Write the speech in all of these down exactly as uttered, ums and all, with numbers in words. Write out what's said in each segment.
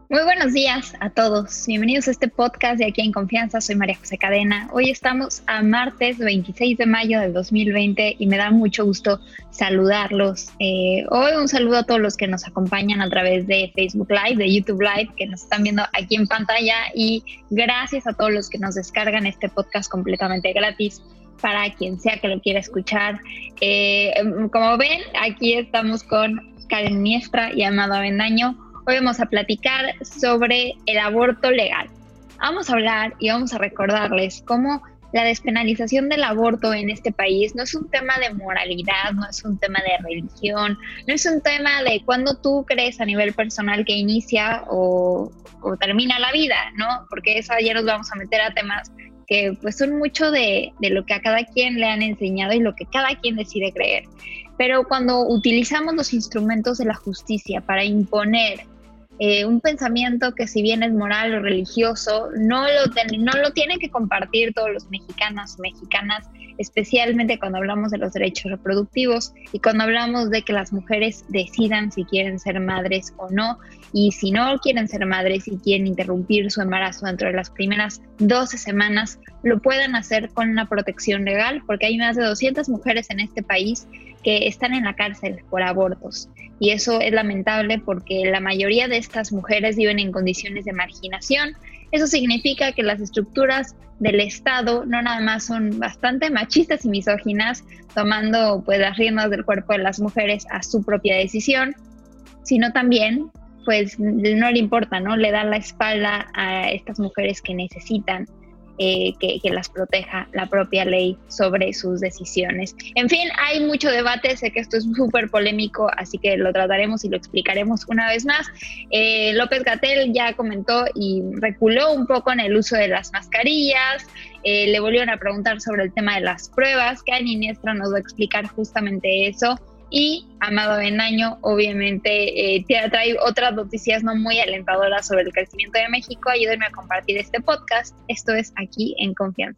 Muy buenos días a todos. Bienvenidos a este podcast de Aquí en Confianza. Soy María José Cadena. Hoy estamos a martes veintiséis de mayo del dos mil veinte y me da mucho gusto saludarlos. Eh, hoy un saludo a todos los que nos acompañan a través de Facebook Live, de YouTube Live, que nos están viendo aquí en pantalla, y gracias a todos los que nos descargan este podcast completamente gratis para quien sea que lo quiera escuchar. Eh, como ven, aquí estamos con Karen Miestra y Amado Avendaño. Hoy vamos a platicar sobre el aborto legal. Vamos a hablar y vamos a recordarles cómo la despenalización del aborto en este país no es un tema de moralidad, no es un tema de religión, no es un tema de cuándo tú crees a nivel personal que inicia o, o termina la vida, ¿no? Porque eso ya nos vamos a meter a temas que pues son mucho de, de lo que a cada quien le han enseñado y lo que cada quien decide creer. Pero cuando utilizamos los instrumentos de la justicia para imponer Eh, un pensamiento que, si bien es moral o religioso, no lo, ten, no lo tienen que compartir todos los mexicanos y mexicanas, especialmente cuando hablamos de los derechos reproductivos y cuando hablamos de que las mujeres decidan si quieren ser madres o no, y si no quieren ser madres y quieren interrumpir su embarazo dentro de las primeras doce semanas, lo puedan hacer con una protección legal, porque hay más de doscientas mujeres en este país que están en la cárcel por abortos. Y eso es lamentable porque la mayoría de estas mujeres viven en condiciones de marginación. Eso significa que las estructuras del Estado no nada más son bastante machistas y misóginas, tomando pues las riendas del cuerpo de las mujeres a su propia decisión, sino también pues no le importa, ¿no? Le dan la espalda a estas mujeres que necesitan Eh, que, que las proteja la propia ley sobre sus decisiones. En fin, hay mucho debate, sé que esto es súper polémico, así que lo trataremos y lo explicaremos una vez más. Eh, López-Gatell ya comentó y reculó un poco en el uso de las mascarillas, eh, le volvieron a preguntar sobre el tema de las pruebas, que Karen Miestra nos va a explicar justamente eso. Y Amado Avendaño, obviamente, eh, trae otras noticias no muy alentadoras sobre el crecimiento de México. Ayúdenme a compartir este podcast. Esto es Aquí en Confianza.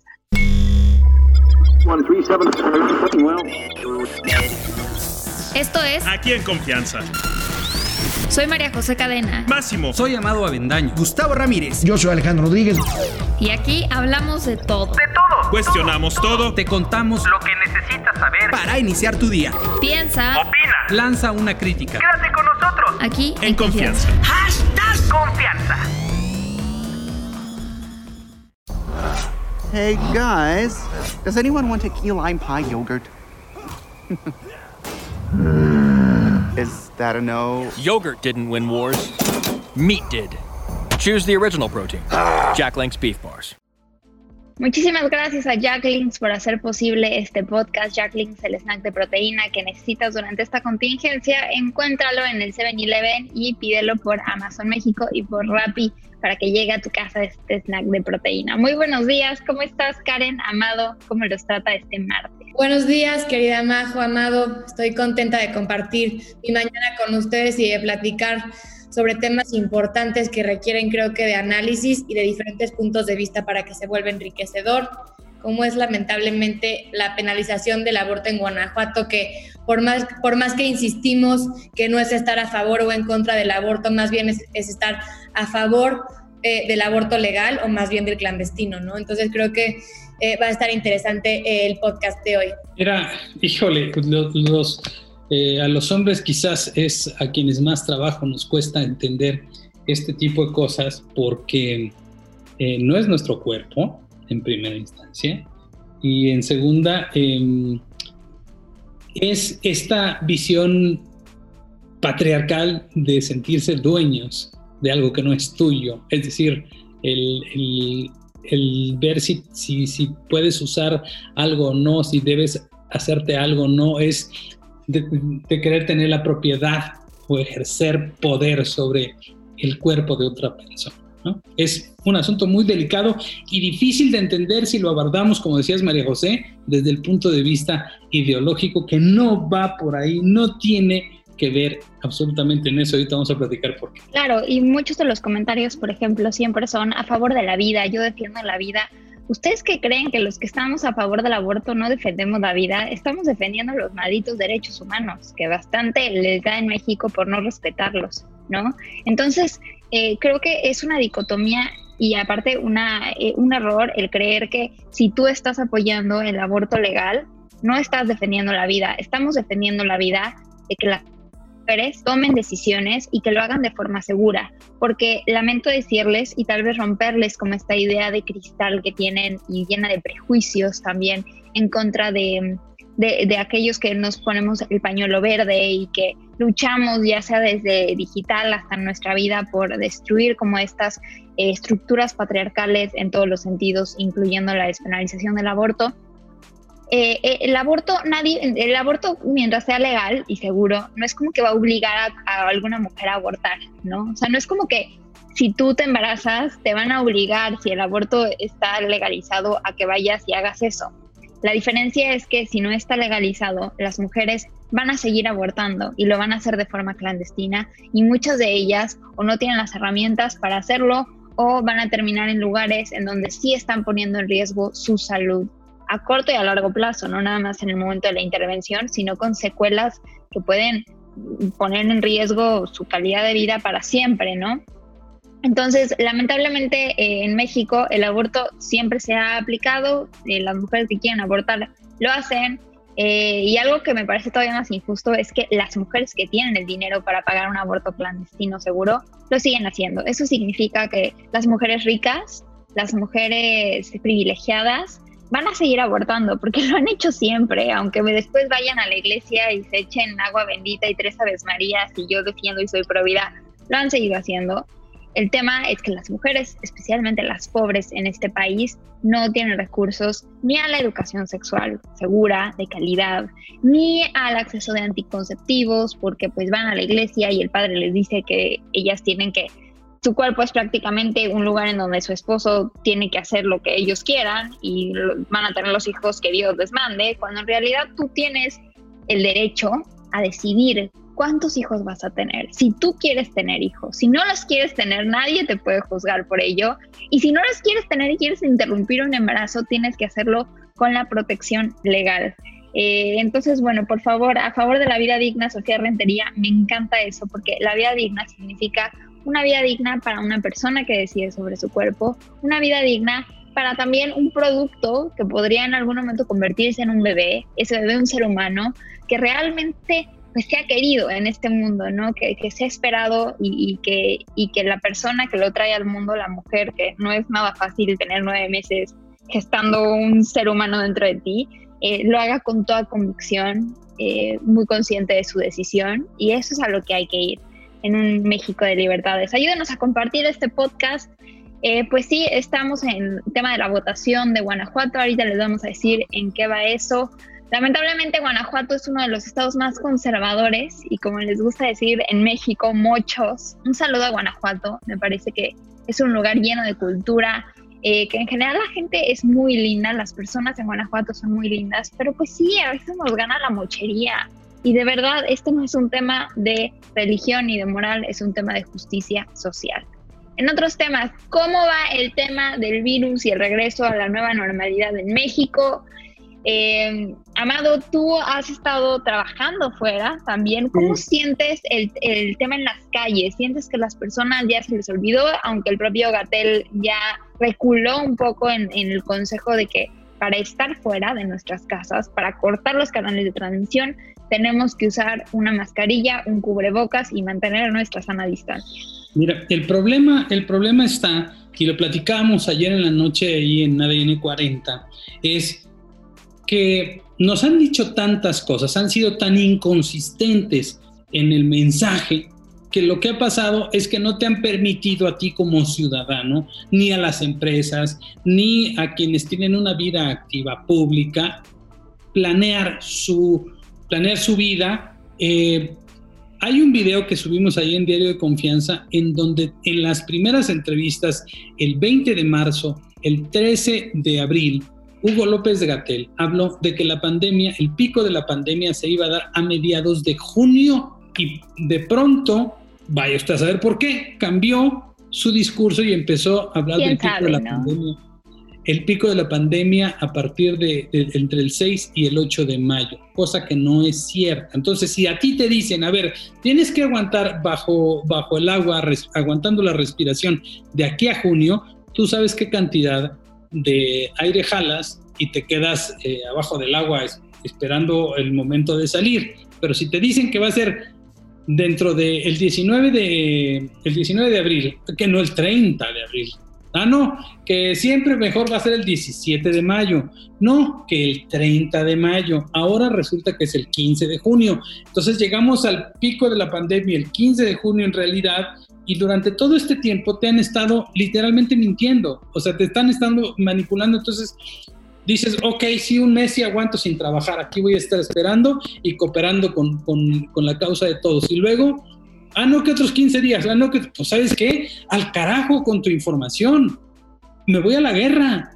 Esto es Aquí en Confianza. Soy María José Cadena. Máximo. Soy Amado Avendaño. Gustavo Ramírez. Yo soy Alejandro Rodríguez. Y aquí hablamos de todo. De todo. Cuestionamos todo. todo. Te contamos lo que necesitas saber para iniciar tu día. Piensa. Opina. Lanza una crítica. Quédate con nosotros. Aquí en, en Confianza. confianza. Hashtag Confianza. Hey guys, does anyone want a key lime pie yogurt? Is that a no? Yogurt didn't win wars. Meat did. Choose the original protein. Jack Link's Beef Bars. Muchísimas gracias a Jack Links por hacer posible este podcast. Jack Links, el snack de proteína que necesitas durante esta contingencia. Encuéntralo en el seven eleven y pídelo por Amazon México y por Rappi para que llegue a tu casa este snack de proteína. Muy buenos días, ¿cómo estás, Karen? Amado, ¿cómo los trata este martes? Buenos días, querida Majo, Amado. Estoy contenta de compartir mi mañana con ustedes y de platicar sobre temas importantes que requieren, creo que, de análisis y de diferentes puntos de vista para que se vuelva enriquecedor, como es lamentablemente la penalización del aborto en Guanajuato, que por más, por más que insistimos que no es estar a favor o en contra del aborto, más bien es, es estar a favor eh, del aborto legal o más bien del clandestino, ¿no? Entonces creo que eh, va a estar interesante eh, el podcast de hoy. Era, híjole, los... los Eh, a los hombres quizás es a quienes más trabajo nos cuesta entender este tipo de cosas porque eh, no es nuestro cuerpo en primera instancia y en segunda eh, es esta visión patriarcal de sentirse dueños de algo que no es tuyo, es decir, el, el, el ver si, si, si puedes usar algo o no, si debes hacerte algo o no, es De, de querer tener la propiedad o ejercer poder sobre el cuerpo de otra persona, ¿no? Es un asunto muy delicado y difícil de entender si lo abordamos, como decías, María José, desde el punto de vista ideológico, que no va por ahí, no tiene que ver absolutamente en eso. Ahorita vamos a platicar por qué. Claro, y muchos de los comentarios, por ejemplo, siempre son a favor de la vida, yo defiendo la vida. ¿Ustedes qué creen? ¿Que los que estamos a favor del aborto no defendemos la vida? Estamos defendiendo los malditos derechos humanos, que bastante les da en México por no respetarlos, ¿no? Entonces, eh, creo que es una dicotomía y aparte una, eh, un error el creer que si tú estás apoyando el aborto legal, no estás defendiendo la vida. Estamos defendiendo la vida de que las mujeres tomen decisiones y que lo hagan de forma segura, porque lamento decirles y tal vez romperles como esta idea de cristal que tienen y llena de prejuicios también en contra de, de, de aquellos que nos ponemos el pañuelo verde y que luchamos ya sea desde digital hasta nuestra vida por destruir como estas eh, estructuras patriarcales en todos los sentidos, incluyendo la despenalización del aborto. Eh, eh, el aborto, nadie, el aborto mientras sea legal y seguro, no es como que va a obligar a, a alguna mujer a abortar, ¿no? O sea, no es como que si tú te embarazas, te van a obligar, si el aborto está legalizado, a que vayas y hagas eso. La diferencia es que si no está legalizado, las mujeres van a seguir abortando y lo van a hacer de forma clandestina y muchas de ellas o no tienen las herramientas para hacerlo o van a terminar en lugares en donde sí están poniendo en riesgo su salud a corto y a largo plazo, no nada más en el momento de la intervención, sino con secuelas que pueden poner en riesgo su calidad de vida para siempre, ¿no? Entonces, lamentablemente eh, en México el aborto siempre se ha aplicado, eh, las mujeres que quieren abortar lo hacen, eh, y algo que me parece todavía más injusto es que las mujeres que tienen el dinero para pagar un aborto clandestino seguro, lo siguen haciendo. Eso significa que las mujeres ricas, las mujeres privilegiadas, van a seguir abortando, porque lo han hecho siempre, aunque después vayan a la iglesia y se echen agua bendita y tres aves marías y yo defiendo y soy pro vida, lo han seguido haciendo. El tema es que las mujeres, especialmente las pobres en este país, no tienen recursos ni a la educación sexual segura, de calidad, ni al acceso de anticonceptivos, porque pues van a la iglesia y el padre les dice que ellas tienen que, su cuerpo es prácticamente un lugar en donde su esposo tiene que hacer lo que ellos quieran y van a tener los hijos que Dios les mande, cuando en realidad tú tienes el derecho a decidir cuántos hijos vas a tener. Si tú quieres tener hijos, si no los quieres tener, nadie te puede juzgar por ello. Y si no los quieres tener y quieres interrumpir un embarazo, tienes que hacerlo con la protección legal. Eh, entonces, bueno, por favor, a favor de la vida digna, Sofía Rentería, me encanta eso, porque la vida digna significa una vida digna para una persona que decide sobre su cuerpo, una vida digna para también un producto que podría en algún momento convertirse en un bebé, ese bebé un ser humano, que realmente pues, se ha querido en este mundo, ¿no? Que, que se ha esperado y, y, que, y que la persona que lo trae al mundo, la mujer, que no es nada fácil tener nueve meses gestando un ser humano dentro de ti, eh, lo haga con toda convicción, eh, muy consciente de su decisión, y eso es a lo que hay que ir en un México de libertades. Ayúdenos a compartir este podcast. Eh, pues sí, estamos en el tema de la votación de Guanajuato. Ahorita les vamos a decir en qué va eso. Lamentablemente Guanajuato es uno de los estados más conservadores y, como les gusta decir en México, mochos. Un saludo a Guanajuato. Me parece que es un lugar lleno de cultura, eh, que en general la gente es muy linda, las personas en Guanajuato son muy lindas, pero pues sí, a veces nos gana la mochería. Y de verdad, esto no es un tema de religión ni de moral, es un tema de justicia social. En otros temas, ¿cómo va el tema del virus y el regreso a la nueva normalidad en México? Eh, Amado, tú has estado trabajando fuera también. ¿Cómo sí. sientes el, el tema en las calles? ¿Sientes que las personas ya se les olvidó, aunque el propio Gatell ya reculó un poco en, en el consejo de que para estar fuera de nuestras casas, para cortar los canales de transmisión, tenemos que usar una mascarilla, un cubrebocas y mantener nuestra sana distancia? Mira, el problema, el problema está, y lo platicábamos ayer en la noche ahí en A D N cuarenta, es que nos han dicho tantas cosas, han sido tan inconsistentes en el mensaje, que lo que ha pasado es que no te han permitido a ti como ciudadano, ni a las empresas, ni a quienes tienen una vida activa pública, planear su, planear su vida. Eh, hay un video que subimos ahí en Diario de Confianza, en donde en las primeras entrevistas, el veinte de marzo, el trece de abril, Hugo López de Gatell habló de que la pandemia, el pico de la pandemia se iba a dar a mediados de junio, y de pronto, vaya usted a saber por qué, cambió su discurso y empezó a hablar del pico sabe, de la ¿no? pandemia. el pico de la pandemia a partir de, de entre el seis y el ocho de mayo, cosa que no es cierta. Entonces, si a ti te dicen, a ver, tienes que aguantar bajo, bajo el agua, res, aguantando la respiración de aquí a junio, tú sabes qué cantidad de aire jalas y te quedas eh, abajo del agua es, esperando el momento de salir. Pero si te dicen que va a ser dentro del diecinueve de, el diecinueve de abril, que no el treinta de abril, ah, no, que siempre mejor va a ser el diecisiete de mayo, no, que el treinta de mayo, ahora resulta que es el quince de junio. Entonces llegamos al pico de la pandemia el quince de junio en realidad, y durante todo este tiempo te han estado literalmente mintiendo, o sea, te están estando manipulando. Entonces dices, ok, sí, un mes sí aguanto sin trabajar, aquí voy a estar esperando y cooperando con, con, con la causa de todos. Y luego, ah, no, que otros quince días, ah, no, que, pues, ¿sabes qué? Al carajo con tu información, me voy a la guerra.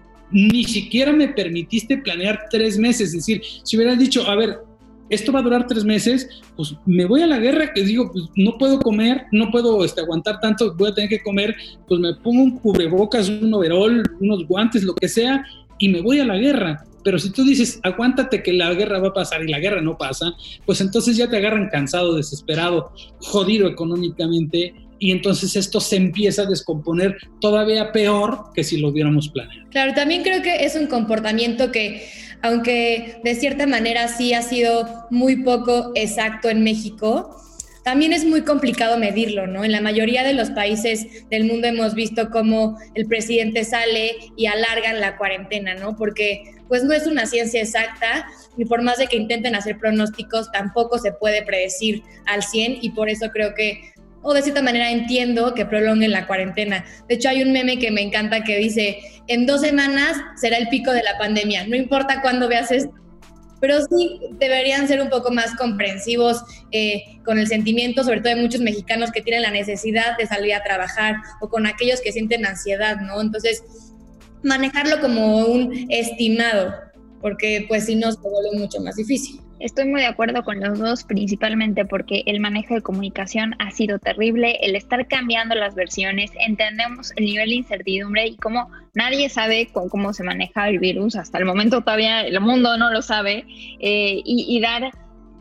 Ni siquiera me permitiste planear tres meses, es decir, si hubieras dicho, a ver, esto va a durar tres meses, pues me voy a la guerra, que digo, pues no puedo comer, no puedo este, aguantar tanto, voy a tener que comer, pues me pongo un cubrebocas, un overol, unos guantes, lo que sea, y me voy a la guerra. Pero si tú dices, aguántate que la guerra va a pasar y la guerra no pasa, pues entonces ya te agarran cansado, desesperado, jodido económicamente, y entonces esto se empieza a descomponer todavía peor que si lo hubiéramos planeado. Claro, también creo que es un comportamiento que, aunque de cierta manera sí ha sido muy poco exacto en México, también es muy complicado medirlo, ¿no? En la mayoría de los países del mundo hemos visto cómo el presidente sale y alargan la cuarentena, ¿no? Porque pues no es una ciencia exacta y por más de que intenten hacer pronósticos, tampoco se puede predecir al cien, y por eso creo que, o de cierta manera entiendo que prolonguen la cuarentena. De hecho, hay un meme que me encanta que dice, en dos semanas será el pico de la pandemia, no importa cuándo veas esto. Pero sí deberían ser un poco más comprensivos eh, con el sentimiento, sobre todo de muchos mexicanos que tienen la necesidad de salir a trabajar, o con aquellos que sienten ansiedad, ¿no? Entonces, manejarlo como un estimado, porque pues si no se vuelve mucho más difícil. Estoy muy de acuerdo con los dos, principalmente porque el manejo de comunicación ha sido terrible, el estar cambiando las versiones, entendemos el nivel de incertidumbre y cómo nadie sabe cómo, cómo se maneja el virus, hasta el momento todavía el mundo no lo sabe, eh, y, y dar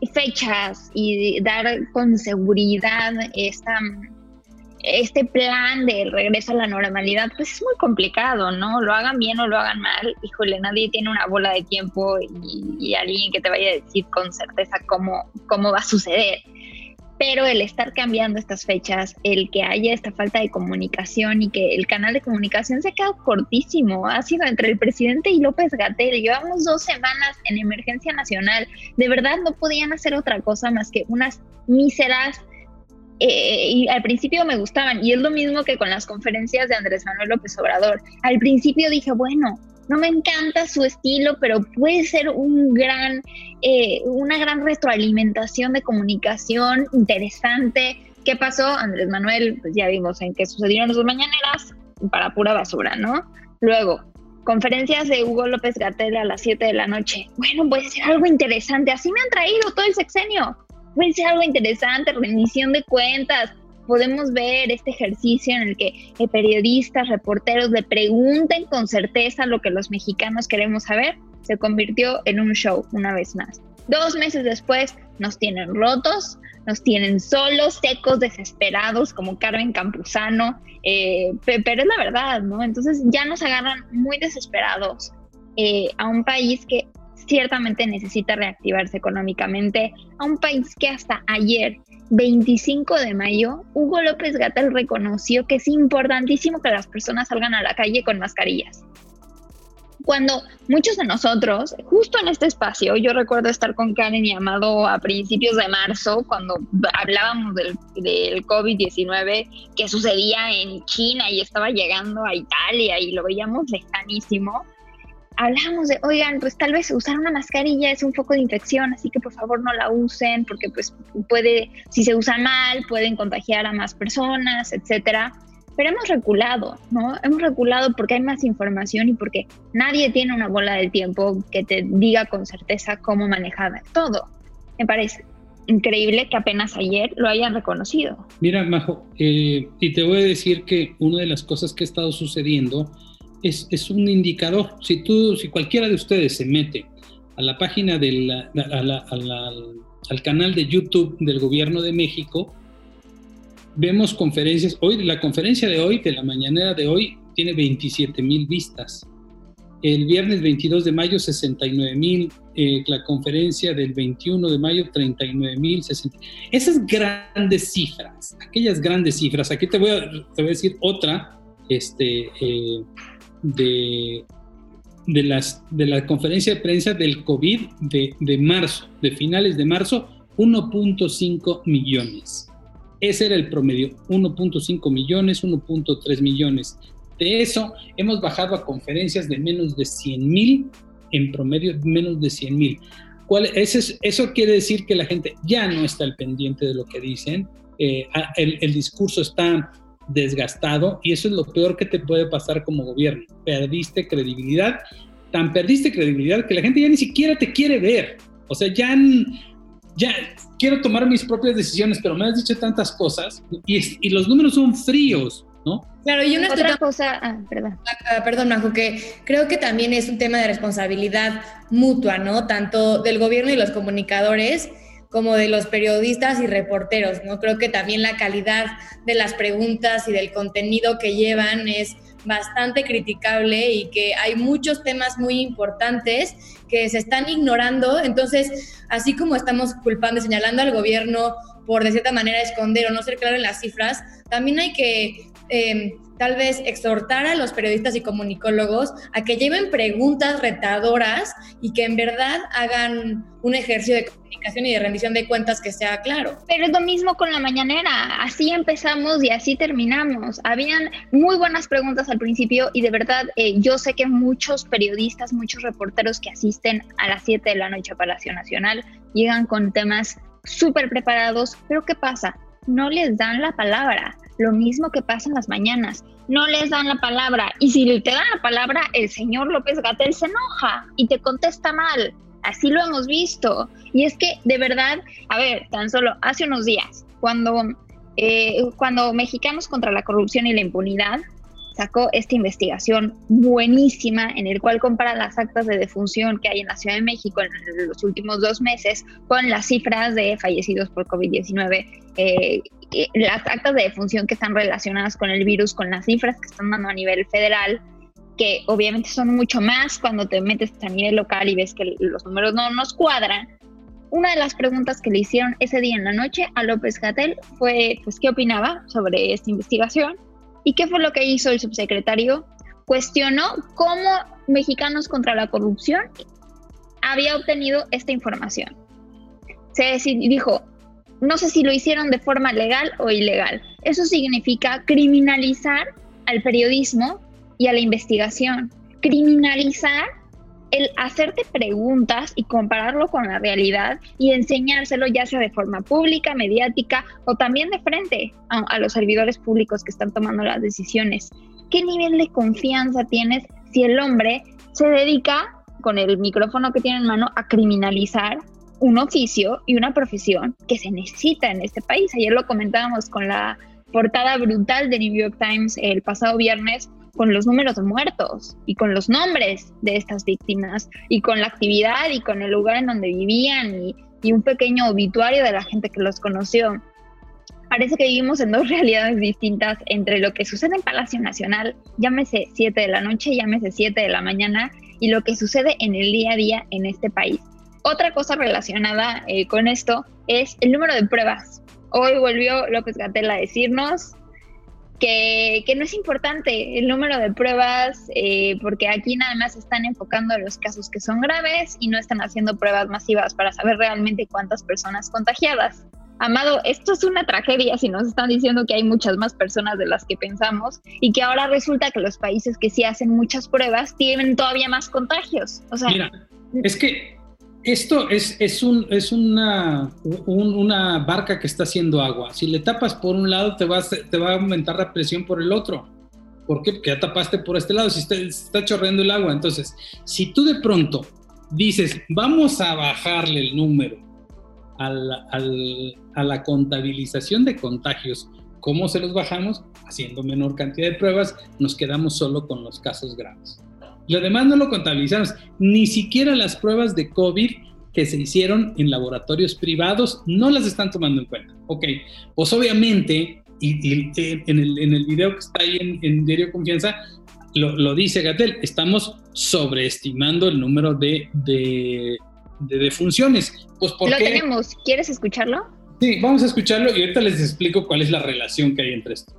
fechas y dar con seguridad esta... este plan de regreso a la normalidad, pues es muy complicado, ¿no? Lo hagan bien o lo hagan mal, híjole, nadie tiene una bola de tiempo y, y alguien que te vaya a decir con certeza cómo, cómo va a suceder. Pero el estar cambiando estas fechas, el que haya esta falta de comunicación y que el canal de comunicación se ha quedado cortísimo, ha sido entre el presidente y López-Gatell. Llevamos dos semanas en emergencia nacional, de verdad no podían hacer otra cosa más que unas míseras. Eh, y al principio me gustaban, y es lo mismo que con las conferencias de Andrés Manuel López Obrador. Al principio dije, bueno, no me encanta su estilo, pero puede ser un gran, eh, una gran retroalimentación de comunicación interesante. ¿Qué pasó? Andrés Manuel, pues ya vimos en qué sucedieron sus mañaneras, para pura basura, ¿no? Luego, conferencias de Hugo López-Gatell a las siete de la noche. Bueno, puede ser algo interesante, así me han traído todo el sexenio. Puede ser algo interesante, rendición de cuentas. Podemos ver este ejercicio en el que eh, periodistas, reporteros le pregunten con certeza lo que los mexicanos queremos saber. Se convirtió en un show una vez más. Dos meses después nos tienen rotos, nos tienen solos, secos, desesperados, como Carmen Campuzano, eh, pero es la verdad, ¿no? Entonces ya nos agarran muy desesperados eh, a un país que ciertamente necesita reactivarse económicamente, a un país que hasta ayer, veinticinco de mayo, Hugo López-Gatell reconoció que es importantísimo que las personas salgan a la calle con mascarillas. Cuando muchos de nosotros, justo en este espacio, yo recuerdo estar con Karen y Amado a principios de marzo, cuando hablábamos del, del COVID diecinueve, que sucedía en China y estaba llegando a Italia y lo veíamos lejanísimo. Hablamos de, oigan, pues tal vez usar una mascarilla es un foco de infección, así que por favor no la usen, porque pues puede, si se usa mal, pueden contagiar a más personas, etcétera. Pero hemos reculado, ¿no? Hemos reculado porque hay más información y porque nadie tiene una bola del tiempo que te diga con certeza cómo manejar todo. Me parece increíble que apenas ayer lo hayan reconocido. Mira, Majo, eh, y te voy a decir que una de las cosas que ha estado sucediendo es, es un indicador. Si tú, si cualquiera de ustedes se mete a la página del, a la, a la, al canal de YouTube del Gobierno de México, vemos conferencias. Hoy, la conferencia de hoy, de la mañanera de hoy, tiene veintisiete mil vistas. El viernes veintidós de mayo, sesenta y nueve mil. Eh, la conferencia del veintiuno de mayo, treinta y nueve mil. Esas grandes cifras, aquellas grandes cifras. Aquí te voy a, te voy a decir otra este, eh, de, de, las, de la conferencia de prensa del COVID de, de marzo, de finales de marzo, uno punto cinco millones. Ese era el promedio, uno punto cinco millones, uno punto tres millones. De eso hemos bajado a conferencias de menos de cien mil, en promedio menos de cien mil. Eso, eso quiere decir que la gente ya no está al pendiente de lo que dicen, eh, el, el discurso está desgastado y eso es lo peor que te puede pasar como gobierno. Perdiste credibilidad, tan perdiste credibilidad que la gente ya ni siquiera te quiere ver. O sea, ya, ya quiero tomar mis propias decisiones, pero me has dicho tantas cosas y, y los números son fríos, ¿no? Claro, y una otra cosa, ah, perdón. Ah, perdón, Majo, que creo que también es un tema de responsabilidad mutua, ¿no? Tanto del gobierno y los comunicadores como de los periodistas y reporteros, ¿no? Creo que también la calidad de las preguntas y del contenido que llevan es bastante criticable y que hay muchos temas muy importantes que se están ignorando. Entonces, así como estamos culpando y señalando al gobierno por de cierta manera esconder o no ser claro en las cifras, también hay que eh, tal vez exhortar a los periodistas y comunicólogos a que lleven preguntas retadoras y que en verdad hagan un ejercicio de comunicación y de rendición de cuentas que sea claro. Pero es lo mismo con la mañanera, así empezamos y así terminamos. Habían muy buenas preguntas al principio y de verdad eh, yo sé que muchos periodistas, muchos reporteros que asisten a las siete de la noche a Palacio Nacional llegan con temas súper preparados, pero ¿qué pasa? No les dan la palabra. Lo mismo que pasa en las mañanas, no les dan la palabra y si te dan la palabra, el señor López-Gatell se enoja y te contesta mal, así lo hemos visto. Y es que de verdad, a ver, tan solo hace unos días, cuando, eh, cuando Mexicanos contra la Corrupción y la Impunidad sacó esta investigación buenísima en el cual compara las actas de defunción que hay en la Ciudad de México en los últimos dos meses con las cifras de fallecidos por COVID diecinueve, eh, las actas de defunción que están relacionadas con el virus, con las cifras que están dando a nivel federal, que obviamente son mucho más cuando te metes a nivel local y ves que los números no nos cuadran. Una de las preguntas que le hicieron ese día en la noche a López-Gatell fue, pues, ¿qué opinaba sobre esta investigación? ¿Y qué fue lo que hizo el subsecretario? Cuestionó cómo Mexicanos contra la Corrupción había obtenido esta información. Se dijo, no sé si lo hicieron de forma legal o ilegal. Eso significa criminalizar al periodismo y a la investigación. Criminalizar el hacerte preguntas y compararlo con la realidad y enseñárselo ya sea de forma pública, mediática o también de frente a, a los servidores públicos que están tomando las decisiones. ¿Qué nivel de confianza tienes si el hombre se dedica, con el micrófono que tiene en mano, a criminalizar un oficio y una profesión que se necesita en este país? Ayer lo comentábamos con la portada brutal de New York Times el pasado viernes, con los números de muertos y con los nombres de estas víctimas y con la actividad y con el lugar en donde vivían y, y un pequeño obituario de la gente que los conoció. Parece que vivimos en dos realidades distintas entre lo que sucede en Palacio Nacional, llámese siete de la noche, llámese siete de la mañana, y lo que sucede en el día a día en este país. Otra cosa relacionada eh, con esto es el número de pruebas. Hoy volvió López-Gatell a decirnos Que, que no es importante el número de pruebas eh, porque aquí nada más están enfocando en los casos que son graves y no están haciendo pruebas masivas para saber realmente cuántas personas contagiadas. Amado, esto es una tragedia si nos están diciendo que hay muchas más personas de las que pensamos y que ahora resulta que los países que sí hacen muchas pruebas tienen todavía más contagios. O sea, mira, es que esto es, es, un, es una, un, una barca que está haciendo agua. Si le tapas por un lado, te, vas, te va a aumentar la presión por el otro. ¿Por qué? Porque ya tapaste por este lado, si está, está chorreando el agua. Entonces, si tú de pronto dices, vamos a bajarle el número al, al, a la contabilización de contagios ¿Cómo se los bajamos? Haciendo menor cantidad de pruebas, nos quedamos solo con los casos graves. Lo demás no lo contabilizamos, ni siquiera las pruebas de COVID que se hicieron en laboratorios privados no las están tomando en cuenta. Ok, pues obviamente, y, y en, el, en el video que está ahí en, en Diario Confianza, lo, lo dice Gatell, estamos sobreestimando el número de, de, de defunciones. Pues, ¿por lo qué? tenemos, ¿quieres escucharlo? Sí, vamos a escucharlo y ahorita les explico cuál es la relación que hay entre esto.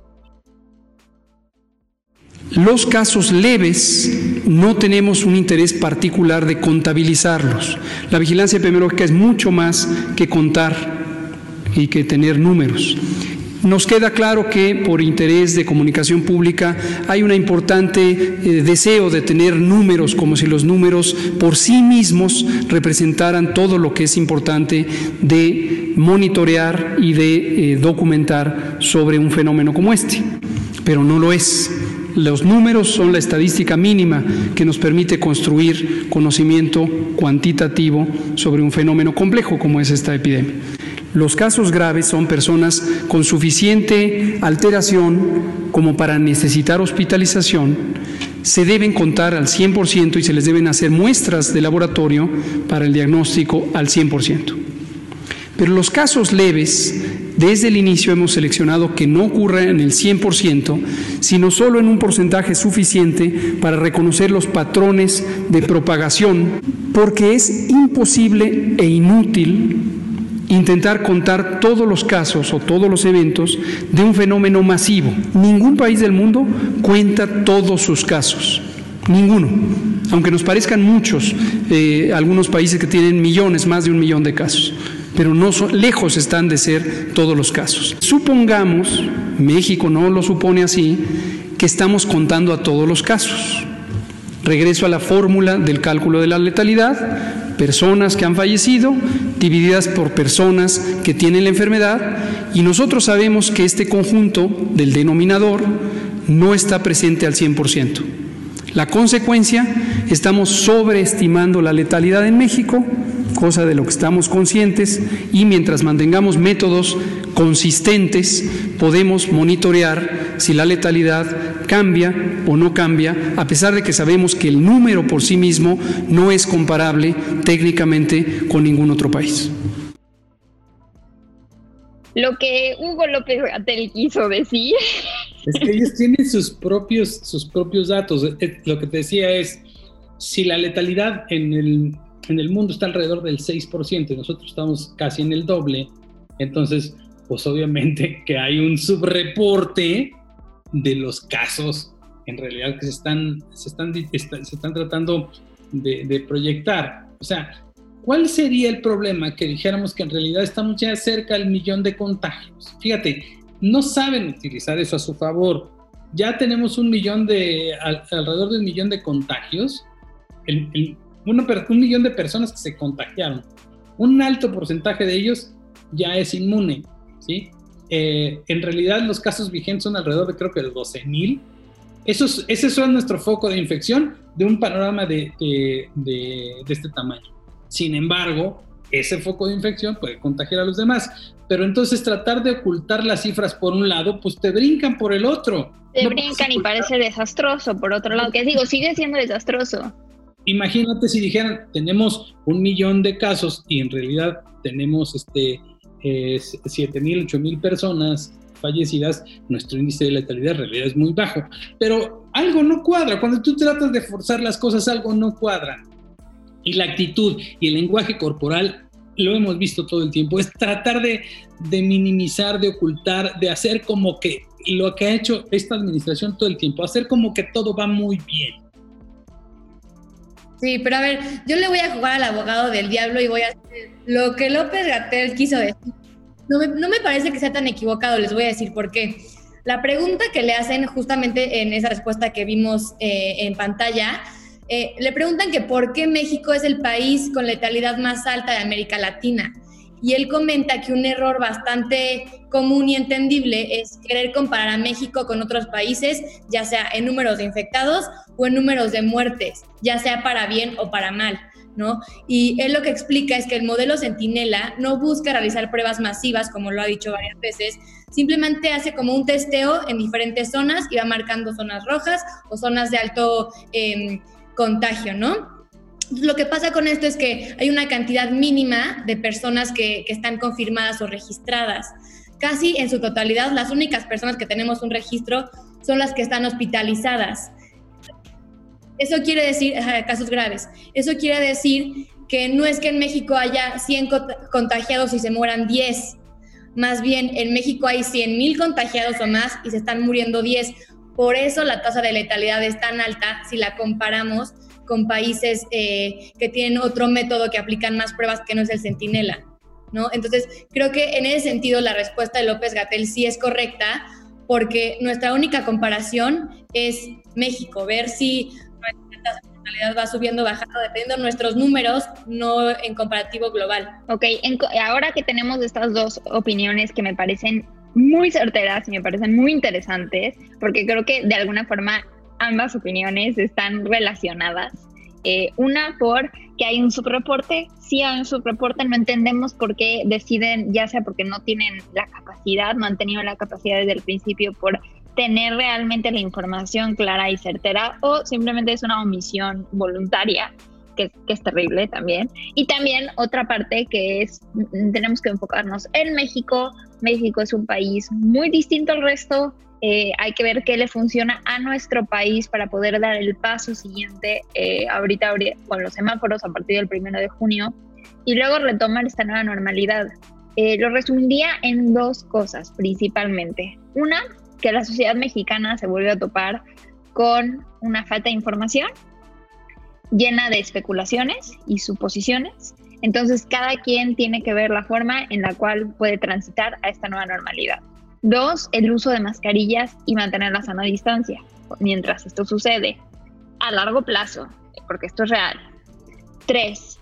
Los casos leves no tenemos un interés particular de contabilizarlos. La vigilancia epidemiológica es mucho más que contar y que tener números. Nos queda claro que por interés de comunicación pública hay un importante eh, deseo de tener números, como si los números por sí mismos representaran todo lo que es importante de monitorear y de eh, documentar sobre un fenómeno como este, pero no lo es. Los números son la estadística mínima que nos permite construir conocimiento cuantitativo sobre un fenómeno complejo como es esta epidemia. Los casos graves son personas con suficiente alteración como para necesitar hospitalización, se deben contar al cien por ciento y se les deben hacer muestras de laboratorio para el diagnóstico al cien por ciento. Pero los casos leves, desde el inicio hemos seleccionado que no ocurra en el cien por ciento, sino solo en un porcentaje suficiente para reconocer los patrones de propagación, porque es imposible e inútil intentar contar todos los casos o todos los eventos de un fenómeno masivo. Ningún país del mundo cuenta todos sus casos, ninguno, aunque nos parezcan muchos, eh, algunos países que tienen millones, más de un millón de casos, pero no son, lejos están de ser todos los casos. Supongamos, México no lo supone así, que estamos contando a todos los casos. Regreso a la fórmula del cálculo de la letalidad: personas que han fallecido divididas por personas que tienen la enfermedad, y nosotros sabemos que este conjunto del denominador no está presente al cien por ciento. La consecuencia, estamos sobreestimando la letalidad en México, cosa de lo que estamos conscientes, y mientras mantengamos métodos consistentes, podemos monitorear si la letalidad cambia o no cambia, a pesar de que sabemos que el número por sí mismo no es comparable técnicamente con ningún otro país. Lo que Hugo López Gatell quiso decir. Es que ellos tienen sus propios, sus propios datos. Lo que te decía es, si la letalidad en el, en el mundo está alrededor del seis por ciento y nosotros estamos casi en el doble, entonces, pues obviamente que hay un subreporte de los casos en realidad que se están, se están, se están tratando de, de proyectar. O sea, ¿cuál sería el problema que dijéramos que en realidad estamos ya cerca del millón de contagios? Fíjate, no saben utilizar eso a su favor. Ya tenemos un millón de, al, alrededor de un millón de contagios, el, el, una, un millón de personas que se contagiaron. Un alto porcentaje de ellos ya es inmune, ¿sí? Eh, en realidad los casos vigentes son alrededor de creo que de doce mil. Esos, ese es nuestro foco de infección de un panorama de, de, de, de este tamaño. Sin embargo, ese foco de infección puede contagiar a los demás. Pero entonces tratar de ocultar las cifras por un lado, pues te brincan por el otro. Te no brincan y parece desastroso por otro lado. Que digo, sigue siendo desastroso. Imagínate si dijeran, tenemos un millón de casos y en realidad tenemos este, eh, siete mil, ocho mil personas fallecidas, nuestro índice de letalidad en realidad es muy bajo. Pero algo no cuadra. Cuando tú tratas de forzar las cosas, algo no cuadra. Y la actitud y el lenguaje corporal, lo hemos visto todo el tiempo, es tratar de, de minimizar, de ocultar, de hacer como que lo que ha hecho esta administración todo el tiempo, hacer como que todo va muy bien. Sí, pero a ver, yo le voy a jugar al abogado del diablo y voy a hacer lo que López Gatell quiso decir. No me, no me parece que sea tan equivocado, les voy a decir por qué. La pregunta que le hacen justamente en esa respuesta que vimos eh, en pantalla, eh, le preguntan que por qué México es el país con letalidad más alta de América Latina. Y él comenta que un error bastante común y entendible es querer comparar a México con otros países, ya sea en números de infectados o en números de muertes, ya sea para bien o para mal. ¿no? Y él lo que explica es que el modelo Centinela no busca realizar pruebas masivas, como lo ha dicho varias veces, simplemente hace como un testeo en diferentes zonas y va marcando zonas rojas o zonas de alto eh, contagio, ¿no? Lo que pasa con esto es que hay una cantidad mínima de personas que, que están confirmadas o registradas. Casi en su totalidad, las únicas personas que tenemos un registro son las que están hospitalizadas. Eso quiere decir, casos graves, eso quiere decir que no es que en México haya cien contagiados y se mueran diez. Más bien, en México hay cien mil contagiados o más y se están muriendo diez. Por eso la tasa de letalidad es tan alta si la comparamos con países eh, que tienen otro método, que aplican más pruebas, que no es el Centinela, ¿no? Entonces, creo que en ese sentido la respuesta de López-Gatell sí es correcta, porque nuestra única comparación es México, ver si nuestra tasa de mortalidad va subiendo o bajando, dependiendo de nuestros números, no en comparativo global. Ok, en, ahora que tenemos estas dos opiniones que me parecen muy certeras y me parecen muy interesantes, porque creo que de alguna forma ambas opiniones están relacionadas. Eh, una, por que hay un subreporte, sí hay un subreporte, no entendemos por qué deciden, ya sea porque no tienen la capacidad, no han tenido la capacidad desde el principio por tener realmente la información clara y certera, o simplemente es una omisión voluntaria, que, que es terrible también. Y también otra parte que es, tenemos que enfocarnos en México. México es un país muy distinto al resto. Eh, hay que ver qué le funciona a nuestro país para poder dar el paso siguiente, eh, ahorita con los semáforos a partir del primero de junio, y luego retomar esta nueva normalidad. Eh, lo resumiría en dos cosas principalmente. Una, que la sociedad mexicana se vuelve a topar con una falta de información llena de especulaciones y suposiciones. Entonces cada quien tiene que ver la forma en la cual puede transitar a esta nueva normalidad. Dos, el uso de mascarillas y mantener la sana distancia mientras esto sucede a largo plazo, porque esto es real. Tres,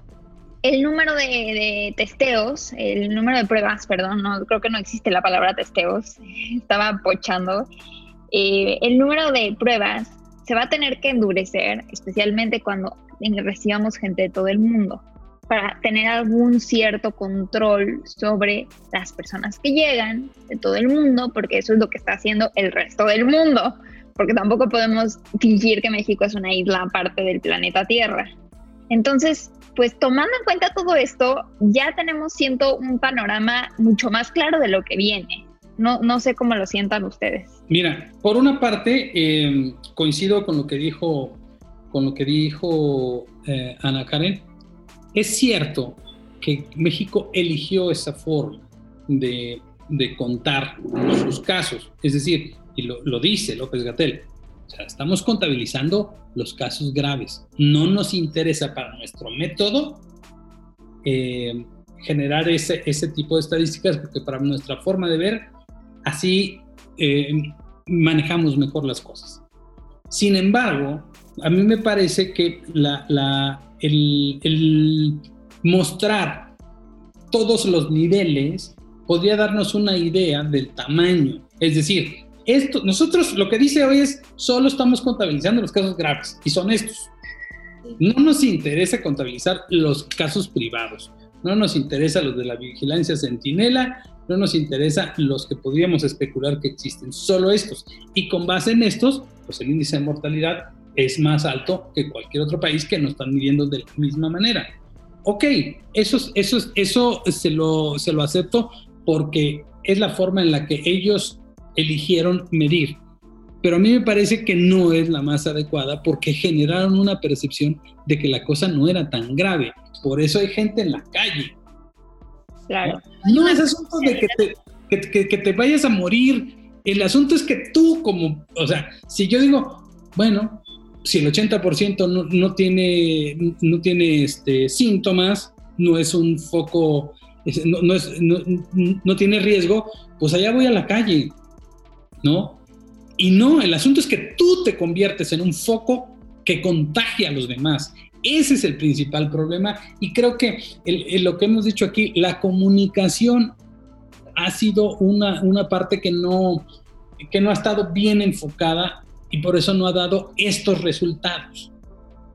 el número de, de testeos, el número de pruebas, perdón, no, creo que no existe la palabra testeos, estaba pochando. Eh, el número de pruebas se va a tener que endurecer, especialmente cuando recibamos gente de todo el mundo, para tener algún cierto control sobre las personas que llegan de todo el mundo, porque eso es lo que está haciendo el resto del mundo, porque tampoco podemos fingir que México es una isla aparte del planeta Tierra. Entonces, pues tomando en cuenta todo esto, ya tenemos, siento, un panorama mucho más claro de lo que viene. No, no sé cómo lo sientan ustedes. Mira, por una parte, eh, coincido con lo que dijo, con lo que dijo eh, Ana Karen. Es cierto que México eligió esa forma de, de contar sus casos, es decir, y lo, lo dice López-Gatell, o sea, estamos contabilizando los casos graves. No nos interesa para nuestro método eh, generar ese, ese tipo de estadísticas, porque para nuestra forma de ver, así eh, manejamos mejor las cosas. Sin embargo, a mí me parece que la... la El, el mostrar todos los niveles podría darnos una idea del tamaño. Es decir, esto, nosotros lo que dice hoy es solo estamos contabilizando los casos graves y son estos. No nos interesa contabilizar los casos privados, no nos interesa los de la vigilancia Centinela, no nos interesa los que podríamos especular que existen, solo estos. Y con base en estos, pues el índice de mortalidad es más alto que cualquier otro país que nos están midiendo de la misma manera. Ok, eso, eso, eso se, lo, se lo acepto porque es la forma en la que ellos eligieron medir. Pero a mí me parece que no es la más adecuada porque generaron una percepción de que la cosa no era tan grave. Por eso hay gente en la calle. Claro. No, no es asunto de que te, que, que, que te vayas a morir. El asunto es que tú como, o sea, si yo digo, bueno, si el ochenta por ciento no, no tiene, no tiene este, síntomas, no es un foco, no, no, es, no, no tiene riesgo, pues allá voy a la calle, ¿no? Y no, el asunto es que tú te conviertes en un foco que contagia a los demás. Ese es el principal problema y creo que el, el, lo que hemos dicho aquí, la comunicación ha sido una, una parte que no, que no ha estado bien enfocada y por eso no ha dado estos resultados.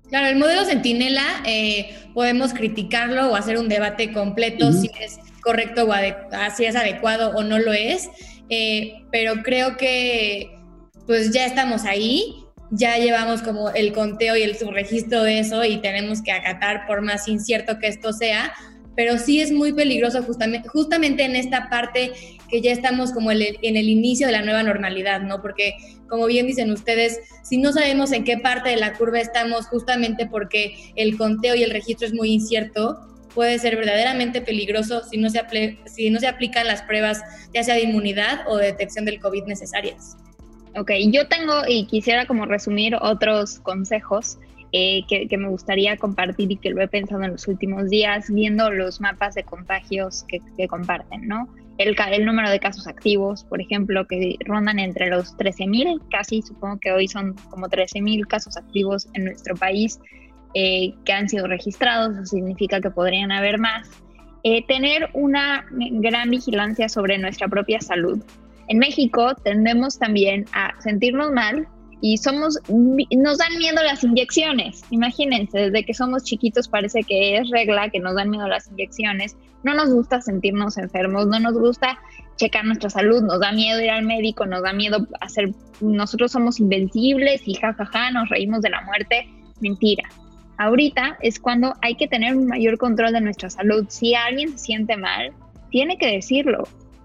Claro, el modelo Centinela eh, podemos criticarlo o hacer un debate completo, uh-huh, si es correcto o ade- si es adecuado o no lo es, eh, pero creo que pues ya estamos ahí, ya llevamos como el conteo y el subregistro de eso y tenemos que acatar por más incierto que esto sea, pero sí es muy peligroso justamente, justamente en esta parte que ya estamos como el, en el inicio de la nueva normalidad, ¿no? Porque, como bien dicen ustedes, si no sabemos en qué parte de la curva estamos, justamente porque el conteo y el registro es muy incierto, puede ser verdaderamente peligroso si no se, apl- si no se aplican las pruebas, ya sea de inmunidad o de detección del COVID necesarias. Ok, yo tengo y quisiera como resumir otros consejos eh, que, que me gustaría compartir y que lo he pensado en los últimos días, viendo los mapas de contagios que, que comparten, ¿no? El, el número de casos activos, por ejemplo, que rondan entre los trece mil, casi supongo que hoy son como trece mil casos activos en nuestro país eh, que han sido registrados, eso significa que podrían haber más. Eh, tener una gran vigilancia sobre nuestra propia salud. En México tendemos también a sentirnos mal y somos, nos dan miedo las inyecciones. Imagínense, desde que somos chiquitos parece que es regla que nos dan miedo las inyecciones. No nos gusta sentirnos enfermos, no nos gusta checar nuestra salud, nos da miedo ir al médico, nos da miedo hacer, nosotros somos invencibles y jajaja, ja, ja, nos reímos de la muerte. Mentira. Ahorita es cuando hay que tener un mayor control de nuestra salud. Si alguien se siente mal, tiene que decirlo.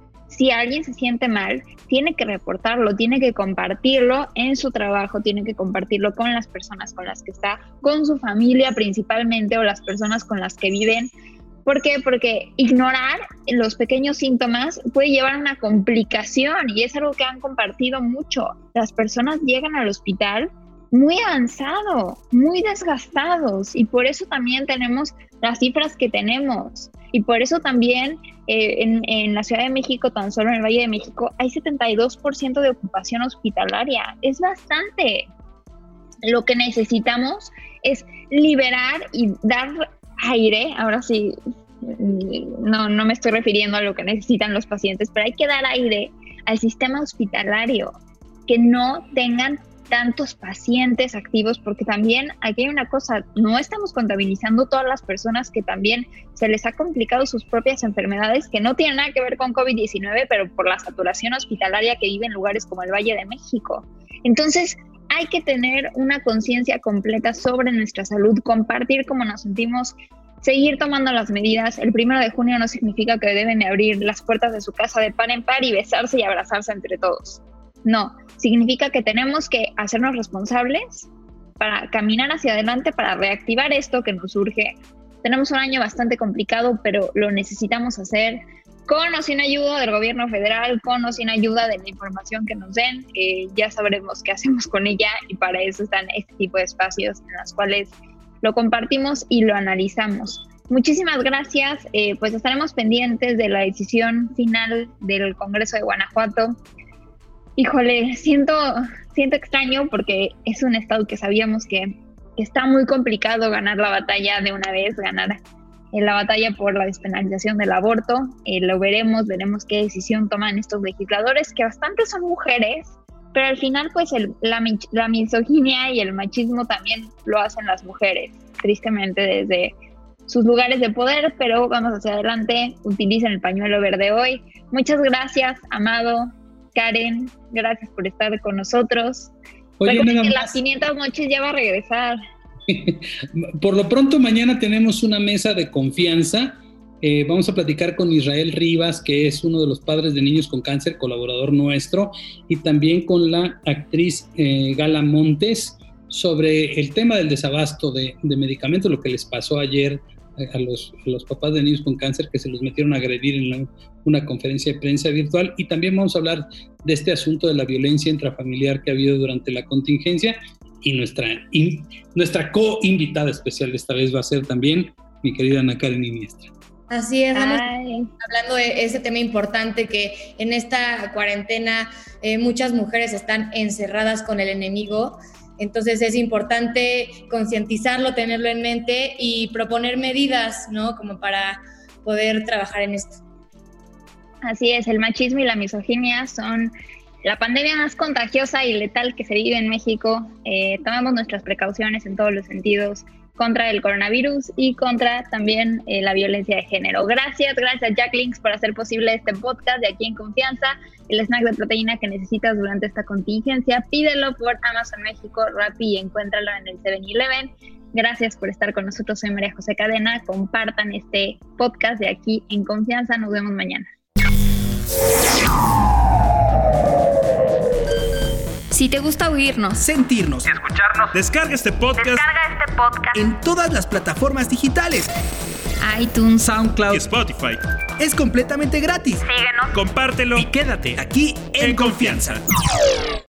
Si alguien se siente mal, tiene que reportarlo, tiene que compartirlo en su trabajo, tiene que compartirlo con las personas con las que está, con su familia principalmente o las personas con las que viven. ¿Por qué? Porque ignorar los pequeños síntomas puede llevar a una complicación y es algo que han compartido mucho. Las personas llegan al hospital muy avanzado, muy desgastados y por eso también tenemos las cifras que tenemos y por eso también eh, en, en la Ciudad de México, tan solo en el Valle de México, hay setenta y dos por ciento de ocupación hospitalaria. Es bastante. Lo que necesitamos es liberar y dar aire, ahora sí, no, no me estoy refiriendo a lo que necesitan los pacientes, pero hay que dar aire al sistema hospitalario, que no tengan tantos pacientes activos, porque también aquí hay una cosa, no estamos contabilizando todas las personas que también se les ha complicado sus propias enfermedades que no tienen nada que ver con COVID diecinueve, pero por la saturación hospitalaria que vive en lugares como el Valle de México. Entonces, hay que tener una conciencia completa sobre nuestra salud, compartir cómo nos sentimos, seguir tomando las medidas. El primero de junio no significa que deben de abrir las puertas de su casa de par en par y besarse y abrazarse entre todos. No, significa que tenemos que hacernos responsables para caminar hacia adelante, para reactivar esto que nos surge. Tenemos un año bastante complicado, pero lo necesitamos hacer con o sin ayuda del gobierno federal, con o sin ayuda de la información que nos den. Eh, ya sabremos qué hacemos con ella y para eso están este tipo de espacios en los cuales lo compartimos y lo analizamos. Muchísimas gracias, eh, pues estaremos pendientes de la decisión final del Congreso de Guanajuato. Híjole, siento, siento extraño porque es un estado que sabíamos que, que está muy complicado ganar la batalla de una vez, ganar eh, la batalla por la despenalización del aborto. Eh, lo veremos, veremos qué decisión toman estos legisladores, que bastante son mujeres, pero al final pues el, la, la misoginia y el machismo también lo hacen las mujeres, tristemente desde sus lugares de poder, pero vamos hacia adelante, utilicen el pañuelo verde hoy. Muchas gracias, Amado, Karen, gracias por estar con nosotros. Oye, Recuerden que las quinientas noches ya va a regresar. Por lo pronto mañana tenemos una mesa de confianza. Eh, vamos a platicar con Israel Rivas, que es uno de los padres de niños con cáncer, colaborador nuestro, y también con la actriz eh, Gala Montes sobre el tema del desabasto de, de medicamentos, lo que les pasó ayer a los, a los papás de niños con cáncer que se los metieron a agredir en la, una conferencia de prensa virtual, y también vamos a hablar de este asunto de la violencia intrafamiliar que ha habido durante la contingencia, y nuestra, in, nuestra co-invitada especial esta vez va a ser también mi querida Ana Karen Iniestra. Así es, estamos hablando de ese tema importante que en esta cuarentena eh, muchas mujeres están encerradas con el enemigo. Entonces es importante concientizarlo, tenerlo en mente y proponer medidas, ¿no? Como para poder trabajar en esto. Así es, el machismo y la misoginia son la pandemia más contagiosa y letal que se vive en México. Eh, tomemos nuestras precauciones en todos los sentidos contra el coronavirus y contra también eh, la violencia de género. Gracias, gracias Jack Links por hacer posible este podcast de Aquí en Confianza. El snack de proteína que necesitas durante esta contingencia, pídelo por Amazon México, Rappi y encuéntralo en el seven eleven. Gracias por estar con nosotros, soy María José Cadena. Compartan este podcast de Aquí en Confianza. Nos vemos mañana. Si te gusta oírnos, sentirnos, escucharnos, Descarga este podcast descarga este podcast en todas las plataformas digitales. iTunes, SoundCloud y Spotify. es completamente gratis. Síguenos. Compártelo Y quédate aquí en, en confianza.